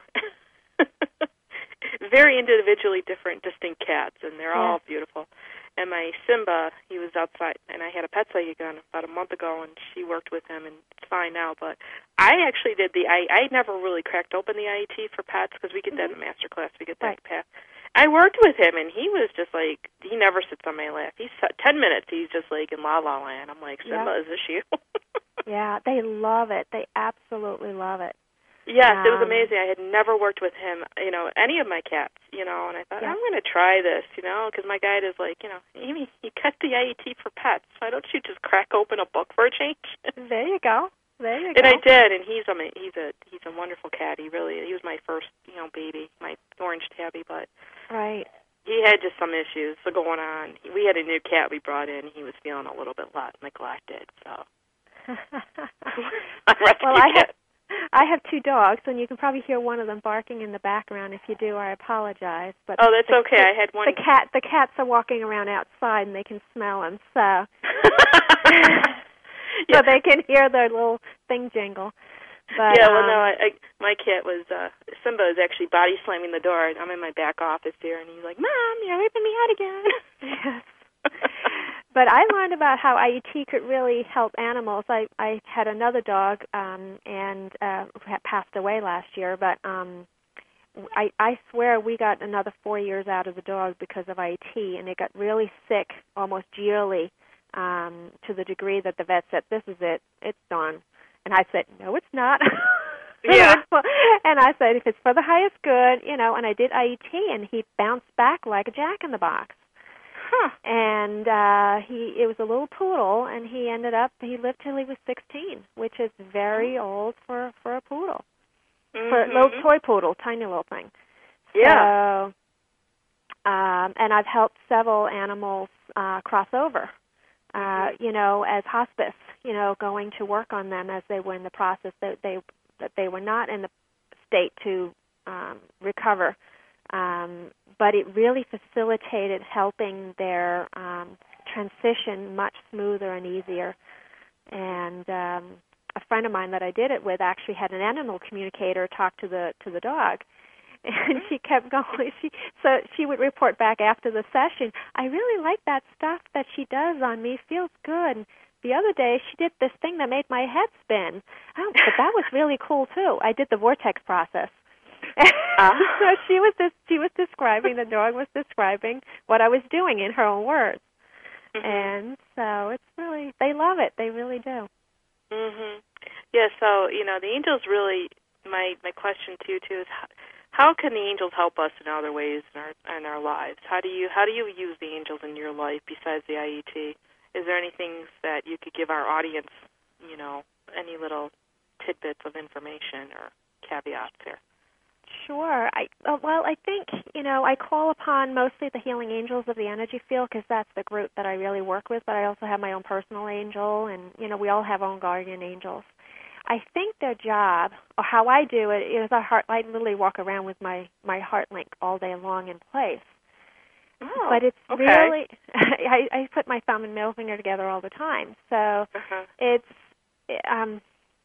very individually different, distinct cats, and they're yeah. all beautiful. And my Simba, he was outside, and I had a pet psychic on about a month ago, and she worked with him, and it's fine now. But I actually did the, I, I never really cracked open the I E T for pets, because we get mm-hmm. that in master class, we get that right. path. I worked with him, and he was just like, he never sits on my lap. He's ten minutes, he's just like in La La Land. I'm like, Simba, yep. is this you? Yeah, they love it. They absolutely love it. Yes, um, it was amazing. I had never worked with him, you know, any of my cats, you know, and I thought, yeah. I'm going to try this, you know, because my guide is like, you know, Amy, you got the I E T for pets. Why don't you just crack open a book for a change? There you go. There you and go. I did, and he's a he's a he's a wonderful cat. He really he was my first, you know, baby, my orange tabby, but right. he had just some issues going on. We had a new cat we brought in. He was feeling a little bit neglected, so. Well, I have. I have two dogs, and you can probably hear one of them barking in the background. If you do, I apologize. But oh, that's the, okay. The, I had one. The cat, the cats are walking around outside, and they can smell them, so yeah. so they can hear their little thing jingle. But, yeah, well, um, no, I, I, my cat was uh, Simba is actually body slamming the door, and I'm in my back office here, and he's like, "Mom, you're ripping me out again." Yes. But I learned about how I E T could really help animals. I, I had another dog, um, and uh, who had passed away last year, but um, I, I swear we got another four years out of the dog because of I E T, and it got really sick almost yearly um, to the degree that the vet said, this is it, it's done. And I said, no, it's not. Yeah. And I said, if it's for the highest good, you know, and I did I E T, and he bounced back like a jack-in-the-box. Huh. And uh, he it was a little poodle, and he ended up, he lived till he was sixteen, which is very oh. old for, for a poodle. Mm-hmm. For a little toy poodle, tiny little thing. Yeah. So, um, and I've helped several animals uh, cross over, uh, mm-hmm. you know, as hospice, you know, going to work on them as they were in the process, that they, that they were not in the state to um, recover. Um, but it really facilitated helping their um, transition much smoother and easier. And um, a friend of mine that I did it with actually had an animal communicator talk to the to the dog, and she kept going. She so she would report back after the session. I really like that stuff that she does on me. Feels good. And the other day she did this thing that made my head spin. Oh, but that was really cool too. I did the vortex process. Uh, so she was this, she was describing, the dog was describing what I was doing in her own words. Mm-hmm. And so it's really, they love it. They really do. Mhm. Yeah, so, you know, the angels really, my, my question to you, too, is how, how can the angels help us in other ways in our, in our lives? How do you how do you use the angels in your life besides the I E T? Is there anything that you could give our audience, you know, any little tidbits of information or caveats here? Sure. I uh, well, I think, you know, I call upon mostly the healing angels of the energy field because that's the group that I really work with, but I also have my own personal angel, and, you know, we all have our own guardian angels. I think their job, or how I do it, is I, heart, I literally walk around with my, my heart link all day long in place. Oh, but it's okay. really, I, I put my thumb and middle finger together all the time. So uh-huh. it's, um,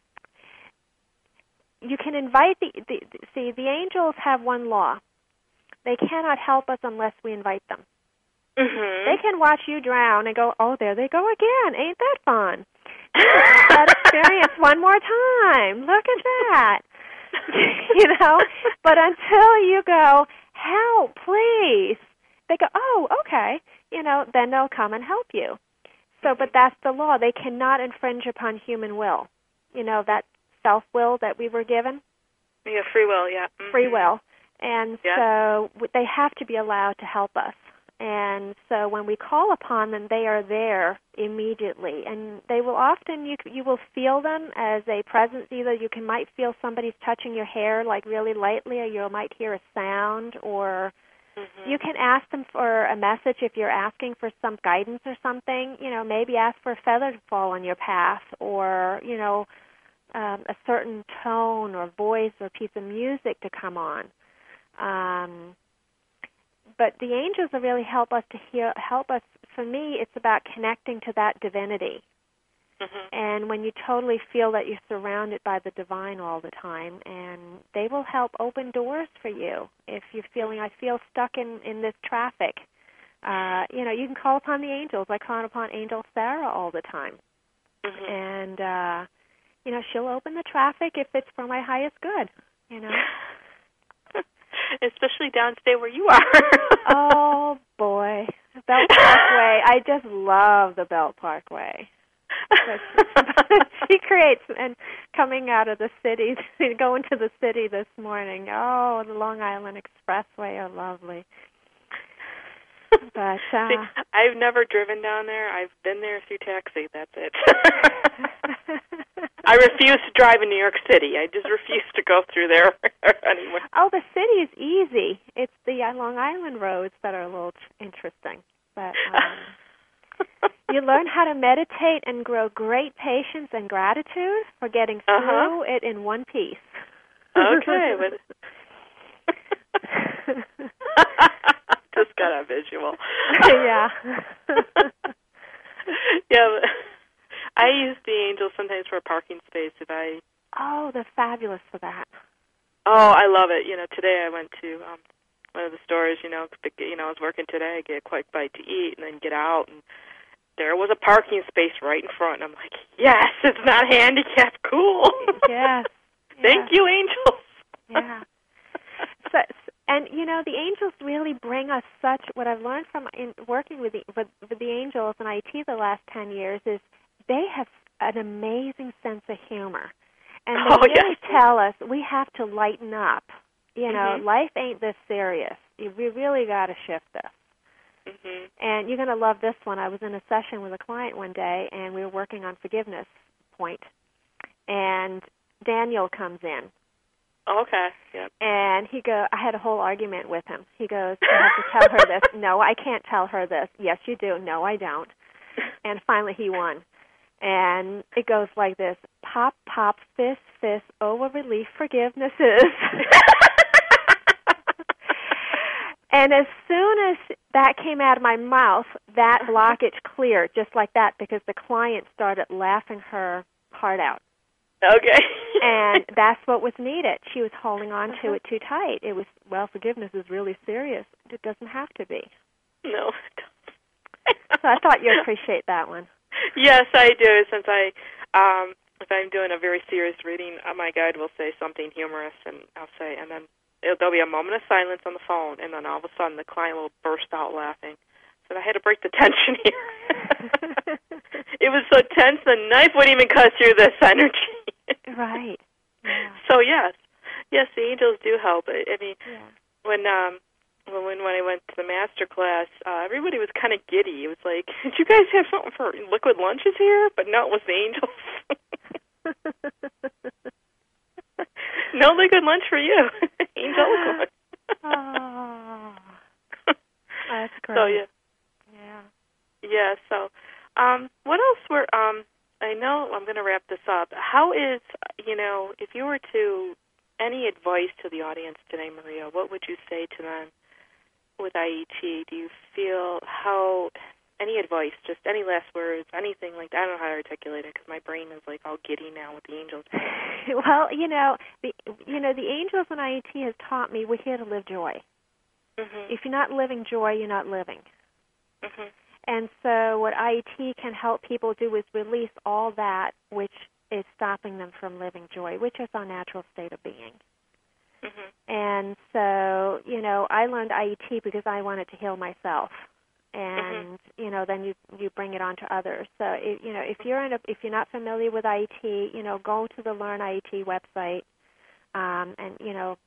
you can invite the, the, see, the angels have one law. They cannot help us unless we invite them. Mm-hmm. They can watch you drown and go, oh, there they go again. Ain't that fun? That experience one more time. Look at that. You know? But until you go, help, please, they go, oh, okay. You know, then they'll come and help you. So, but that's the law. They cannot infringe upon human will. You know, that self-will that we were given? Yeah, free will, yeah. Mm-hmm. Free will. And yeah. so they have to be allowed to help us. And so when we call upon them, they are there immediately. And they will often, you you will feel them as a presence. Either you can might feel somebody's touching your hair like really lightly, or you might hear a sound, or mm-hmm. you can ask them for a message if you're asking for some guidance or something. You know, maybe ask for a feather to fall on your path, or, you know, um, a certain tone or voice or piece of music to come on. Um But the angels will really help us to heal, help us. For me, it's about connecting to that divinity. Mm-hmm. And when you totally feel that you're surrounded by the divine all the time, and they will help open doors for you. If you're feeling, I feel stuck in, in this traffic, uh, you know, you can call upon the angels. I call upon Angel Sarah all the time. Mm-hmm. And, uh, you know, she'll open the traffic if it's for my highest good, you know. Especially downstate where you are. Oh, boy. Belt Parkway. I just love the Belt Parkway. She creates, and coming out of the city, going to the city this morning, oh, the Long Island Expressway are lovely. But uh, See, I've never driven down there. I've been there through taxi. That's it. I refuse to drive in New York City. I just refuse to go through there anymore. Oh, the city is easy. It's the uh, Long Island roads that are a little interesting. But um, you learn how to meditate and grow great patience and gratitude for getting through uh-huh. it in one piece. Okay. But just got a visual. Yeah. Yeah. I use the angels sometimes for a parking space if I... Oh, they're fabulous for that. Oh, I love it. You know, today I went to um, one of the stores, you know, you know, I was working today, get a quick bite to eat, and then get out, and there was a parking space right in front, and I'm like, yes, it's not handicapped, cool. Yes. Thank yes. you, angels. Yeah. So, and, you know, the angels really bring us such, what I've learned from in working with the, with, with the angels in I T the last ten years is they have an amazing sense of humor. And they oh, really yes. tell us we have to lighten up. You know, mm-hmm. life ain't this serious. We really got to shift this. Mm-hmm. And you're going to love this one. I was in a session with a client one day, and we were working on forgiveness point. And Daniel comes in. Okay. Yep. And he go. I had a whole argument with him. He goes, I have to tell her this. No, I can't tell her this. Yes, you do. No, I don't. And finally he won. And it goes like this: pop, pop, fist, fist, oh, what relief forgiveness is. And as soon as that came out of my mouth, that blockage cleared, just like that, because the client started laughing her heart out. Okay. And that's what was needed. She was holding on to it too tight. It was, well, forgiveness is really serious. It doesn't have to be. No. So I thought you'd appreciate that one. Yes, I do. Since I, um, if I'm doing a very serious reading, uh, my guide will say something humorous, and I'll say, and then it'll, there'll be a moment of silence on the phone, and then all of a sudden the client will burst out laughing. So I had to break the tension here. It was so tense, the knife wouldn't even cut through this energy. Right. Yeah. So yes, yes, the angels do help. I, I mean, yeah. when um. When when I went to the master class, uh, everybody was kind of giddy. It was like, did you guys have something for liquid lunches here? But no, it was the angels. No liquid lunch for you. angel. Oh, that's great. So yeah, yeah, yeah. So, um, what else were? Um, I know I'm going to wrap this up. How is you know if you were to any advice to the audience today, Maria? What would you say to them with I E T? Do you feel how? Any advice? Just any last words? Anything like that? I don't know how to articulate it because my brain is like all giddy now with the angels. Well, you know, the you know the angels and I E T has taught me we're here to live joy. Mm-hmm. If you're not living joy, you're not living. Mm-hmm. And so what I E T can help people do is release all that which is stopping them from living joy, which is our natural state of being. Mm-hmm. And so, you know, I learned I E T because I wanted to heal myself. And mm-hmm. you know, then you you bring it on to others. So if, you know, if you're in a, if you're not familiar with I E T, you know, go to the Learn I E T website, um, and you know,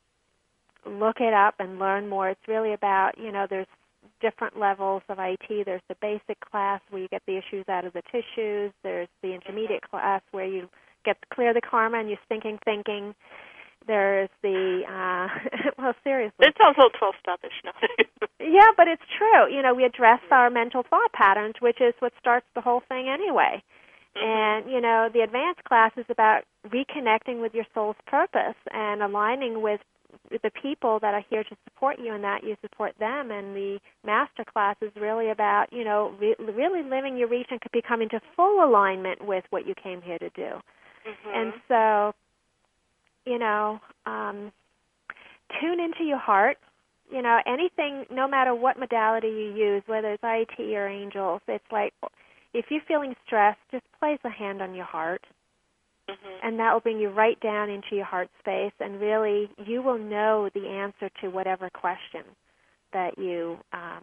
look it up and learn more. It's really about, you know, there's different levels of I E T. There's the basic class where you get the issues out of the tissues. There's the intermediate mm-hmm. class where you get to clear the karma and you're thinking, thinking. There's the, uh, well, seriously. It sounds a little twelve-step-ish now. Yeah, but it's true. You know, we address our mental thought patterns, which is what starts the whole thing anyway. Mm-hmm. And, you know, the advanced class is about reconnecting with your soul's purpose and aligning with the people that are here to support you and that you support them. And the master class is really about, you know, re- really living your reach and becoming to full alignment with what you came here to do. Mm-hmm. And so, you know, um, tune into your heart. You know, anything, no matter what modality you use, whether it's I E T or angels, it's like if you're feeling stressed, just place a hand on your heart, mm-hmm. and that will bring you right down into your heart space, and really you will know the answer to whatever question that you um,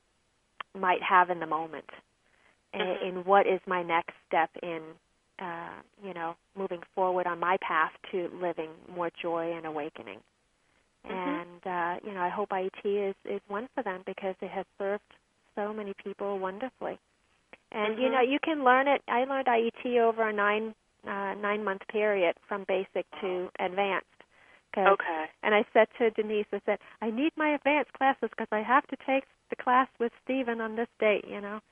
might have in the moment, mm-hmm. in, in what is my next step in, uh, you know, moving forward on my path to living more joy and awakening. Mm-hmm. And, uh, you know, I hope I E T is, is one for them because it has served so many people wonderfully. And, mm-hmm. you know, you can learn it. I learned I E T over a nine, uh, nine-month period from basic to advanced. Okay. And I said to Denise, I said, I need my advanced classes because I have to take the class with Stephen on this date, you know.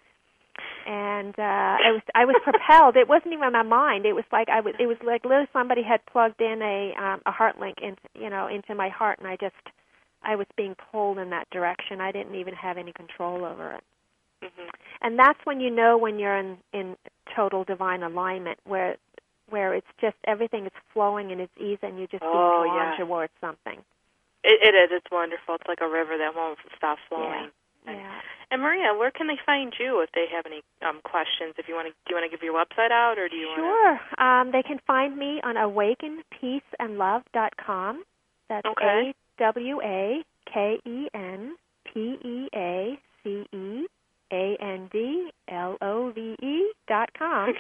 And uh, I was I was propelled. It wasn't even my mind. It was like I was. It was like literally somebody had plugged in a um, a heart link into you know into my heart, and I just I was being pulled in that direction. I didn't even have any control over it. Mm-hmm. And that's when you know when you're in, in total divine alignment, where where it's just everything is flowing and it's easy, and you just oh, being drawn yeah. towards something. It, it is. It's wonderful. It's like a river that won't stop flowing. Yeah. And, yeah. and Maria, where can they find you if they have any um, questions? If you want to, do you want to give your website out, or do you sure. want to? Sure. Um, they can find me on awaken peace and love dot com. That's okay. A W A K E N P E A C E A N D L O V E dot com.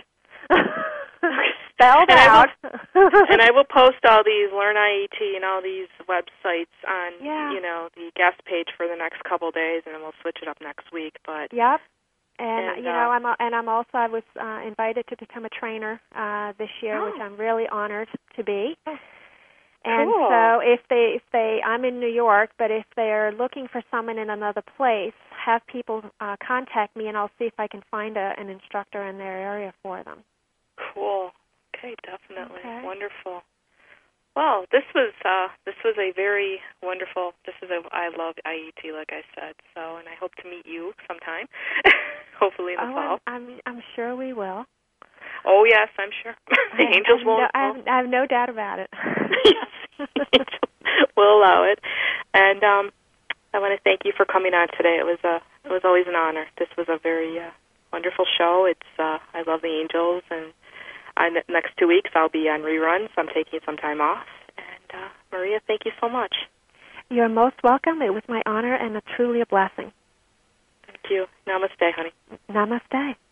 Spelled and out. I will, and I will post all these Learn I E T and all these websites on, yeah. you know, the guest page for the next couple of days, and then we'll switch it up next week. But yep. And, and you uh, know, I'm and I'm also I was uh, invited to become a trainer uh, this year, oh. which I'm really honored to be. Oh. And cool. so if they if they I'm in New York, but if they're looking for someone in another place, have people uh, contact me, and I'll see if I can find a, an instructor in their area for them. Cool. Okay, definitely. Okay. Wonderful. Well, this was uh, this was a very wonderful. This is a I love I E T, like I said. So, and I hope to meet you sometime, hopefully in the oh, fall. I'm, I'm I'm sure we will. Oh yes, I'm sure. the I, angels I won't. No, I, have, I have no doubt about it. Yes, the angels will allow it. And um, I want to thank you for coming on today. It was a it was always an honor. This was a very uh, wonderful show. It's uh, I love the angels, and on the next two weeks I'll be on reruns. I'm taking some time off. And uh, Maria, thank you so much. You're most welcome. It was my honor and a truly a blessing. Thank you. Namaste, honey. Namaste.